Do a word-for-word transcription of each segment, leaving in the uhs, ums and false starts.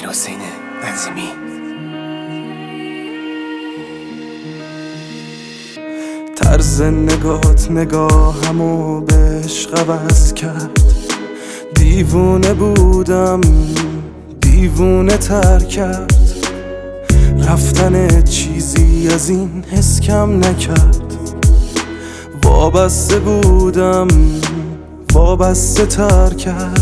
امیرحسین عظیمی. طرز نگات نگاهمو به عشق عوض کرد. دیوونه بودم دیوونه تر کرد. رفتن چیزی از این حس کم نکرد. وابسته بودم وابسته تر کرد.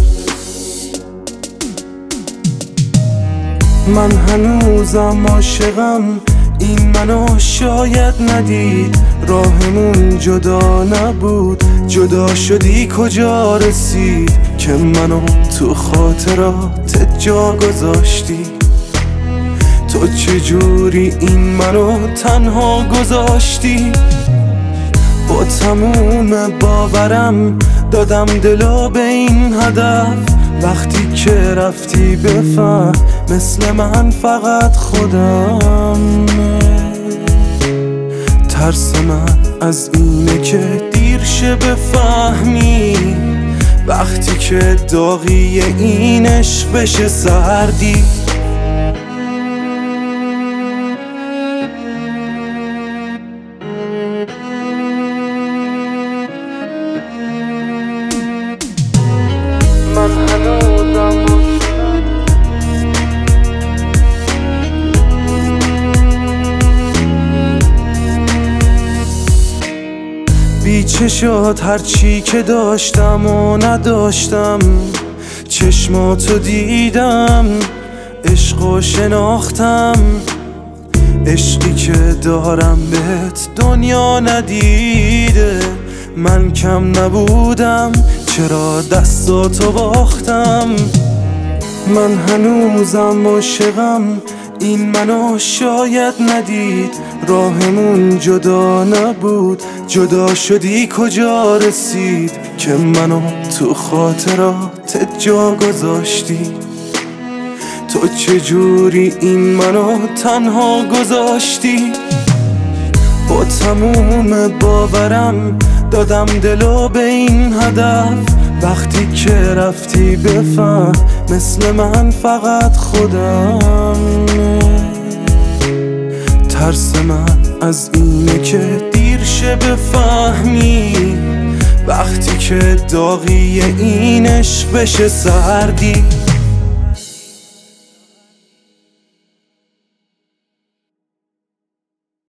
من هنوزم عاشقم، این منو شاید ندید. راهمون جدا نبود، جدا شدی کجا رسید که منو تو خاطرات جا گذاشتی. تو چجوری این منو تنها گذاشتی؟ با تموم باورم دادم دلو به این هدف. وقتی که رفتی بفهم مثل من فقط خودم. ترس من از اینه که دیر شه بفهمی، وقتی که داغی این عشق بشه سردی. من هنوزم بی چشات هرچی که داشتم و نداشتم، چشماتو دیدم، عشقو شناختم. عشقی که دارم بهت دنیا ندیده. من کم نبودم چرا دستاتو باختم. من هنوزم عاشقم، این منو شاید ندید. راهمون جدا نبود، جدا شدی کجا رسید که منو تو خاطرات جا گذاشتی. تو چجوری این منو تنها گذاشتی؟ با تموم باورم دادم دلو به این هدف. وقتی که رفتی بفهم مثل من فقط خودم. ترس من از اینه که دیر شه بفهمی، وقتی که داغی این عشق بشه سردی.